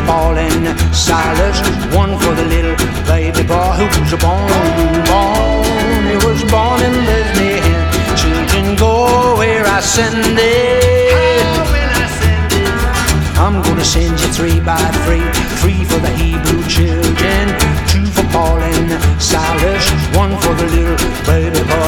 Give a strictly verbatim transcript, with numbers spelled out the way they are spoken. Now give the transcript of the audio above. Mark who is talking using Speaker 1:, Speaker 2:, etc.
Speaker 1: Paul and Silas, one for the little baby boy who was born, born. He was born in Bethlehem. Children, go where I send it. I'm gonna send you three by three.